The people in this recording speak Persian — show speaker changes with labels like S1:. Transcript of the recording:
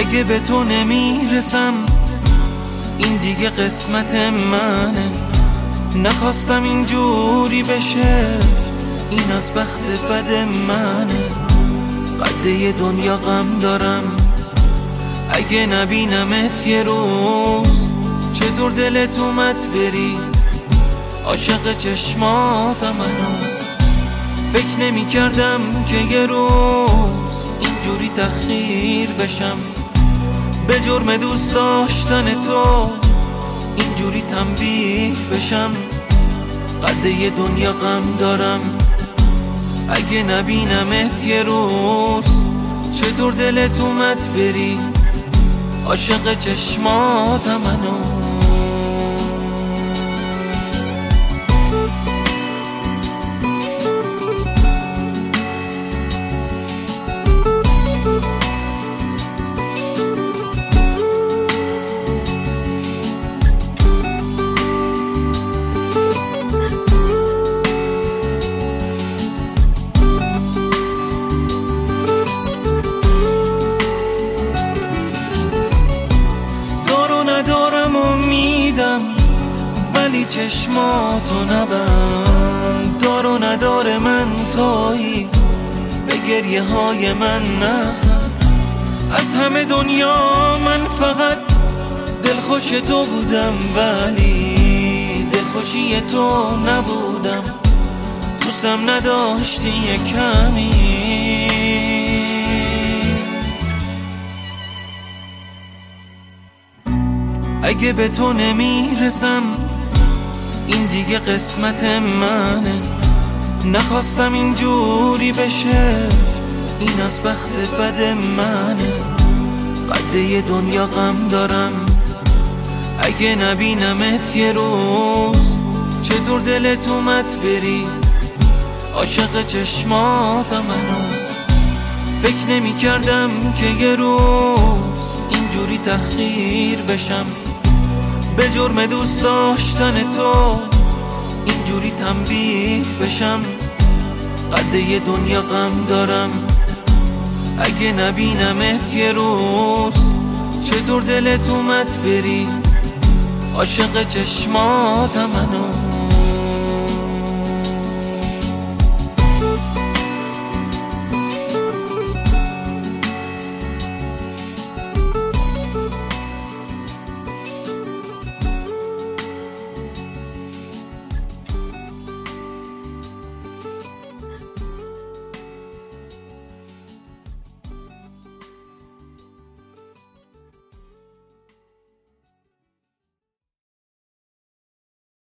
S1: اگه به تو نمیرسم این دیگه قسمت منه. نخواستم اینجوری بشه، این از بخت بد منه. قده دنیا غم دارم، اگه نبینمت یه روز چطور دلت اومد بری عاشق چشماتم. منو فکر نمی کردم که یه روز اینجوری تحقیر بشم، به جرم دوست داشتن تو اینجوری تنبیه بشم. قده دنیا غم دارم، اگه نبینمت یه روز چطور دلت اومد بری عاشق چشماتم. منو ولی چشماتو نبند، دار و نداره من تویی، به گریه های من نخند. از همه دنیا من فقط دلخوش تو بودم، ولی دلخوشی تو نبودم. دوستم نداشتی یه کمی، اگه به تو نمیرسم این دیگه قسمت منه. نخواستم اینجوری بشه، این از بخت بد منه. قده دنیا غم دارم، اگه نبینمت یه روز چطور دلت اومد بری عاشق چشماتم. منو فکر نمی کردم که یه روز اینجوری تحقیر بشم، به جرم دوست داشتن تو اینجوری تنبیه بشم. قده دنیا غم دارم، اگه نبینمت یه روز چطور دلت اومد بری عاشق چشماتم. منو